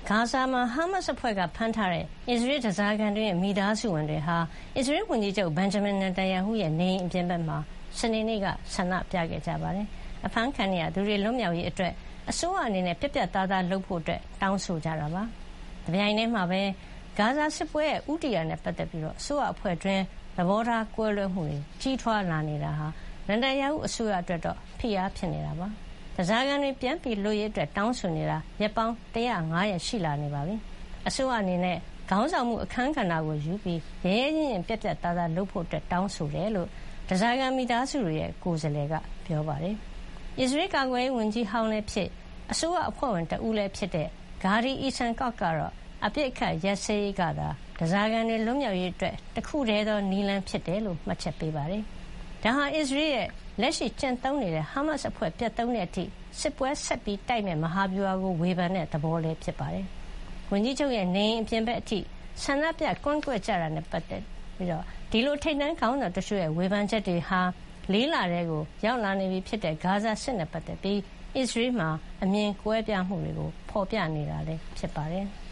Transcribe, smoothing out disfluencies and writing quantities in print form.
ဂါဇာမှာဟာမတ်စ်အဖွဲ့ကဖမ်းထားတဲ့အစ္စရေးဓားစာခံတွေရဲ့မိသားစုဝင်တွေဟာအစ္စရေးဝန်ကြီးချုပ်ဘန်ဂျမင်နေတန်ယာဟုရဲ့နေအိမ်အပြင်ဘက်မှာစနေနေ့ကဆန္ဒပြခဲ့ကြပါတယ်။အဖမ်းခံရသူတွေလွတ်မြောက်ရေးအတွက်အစိုးရအနေနဲ့ပြတ်ပြတ်သားသားလုပ်ဖို့တောင်းဆိုကြတာပါ။တပြိုင်တည်းမှာပဲဂါဇာစစ်ပွဲရဲ့ဦးတည်ရာနဲ့ပတ်သက်ပြီးအစိုးရအဖွဲ့တွင်းသဘောထားကွဲလွဲမှုတွေကြီးထွားလာနေတာဟာနေတန်ယာဟုအစိုးရအတွက်တော့ဖိအားဖြစ်နေတာပါ။ဓားစာခံတွေပြန်ပြီးလွတ်ရေးအတွက်တောင်းဆိုနေတာရက်ပေါင်း105ရက်ရှိလာနေပါပြီ။အစိုးရအနေနဲ့ခေါင်းဆောင်မှုအခန်းကဏ္ဍကိုယူပြီးရဲရဲရင့်ရင့်ပြတ်ပြတ်သားသားလုပ်ဖို့တောင်းဆိုတယ်လို့ဓားစာခံမိသားစုတွေရဲ့ကိုယ်စားလှယ်ကပြောပါတယ်။အစ္စရေးကာကွယ်ရေးဝန်ကြီးဟောင်းလည်းဖြစ်အစိုးရအဖွဲ့ဝင်တဦးလည်းဖြစ်တဲ့ဂါဒီအီဆန်ကော့ကတော့အပြစ်အခတ်ရက်စဲရေးကသာဓားစာခံတွေလွတ်မြောက်ရေးအတွက်တခုတည်းသောနည်းလမ်းဖြစ်တယ်လို့မှတ်ချက်ပေးပါတယ်။ဒါဟာအစ္စရေးရဲ့လက်ရှိကျင့်သုံးနေတဲ့ဟာမတ်စ်အဖွဲ့ပြတ်သုံးတဲ့အထိစစ်ပွဲဆက်ပြီးတိုက်မဲ့မဟာဗျူဟာကိုဝေဖန်တဲ့သဘောလည်းဖြစ်ပါတယ်။ဝန်ကြီးချုပ်ရဲ့နေအိမ်အပြင်ဘက်အထိဆန္ဒပြကွန်းကွက်ကြတာနဲ့ပတ်သက်ပြီးဒီလိုထိပ်တန်းခေါင်းဆောင်တချို့ရဲ့ဝေဖန်ချက်တွေဟာ4 လထဲကိုရောက်လာနေပြီဖြစ်တဲ့ဂါဇာစစ်နဲ့ပတ်သက်ပြီးအစ္စရေးမှာအမြင်ကွဲပြားမှုတွေကိုဖော်ပြနေတာလည်းဖြစ်ပါတယ်။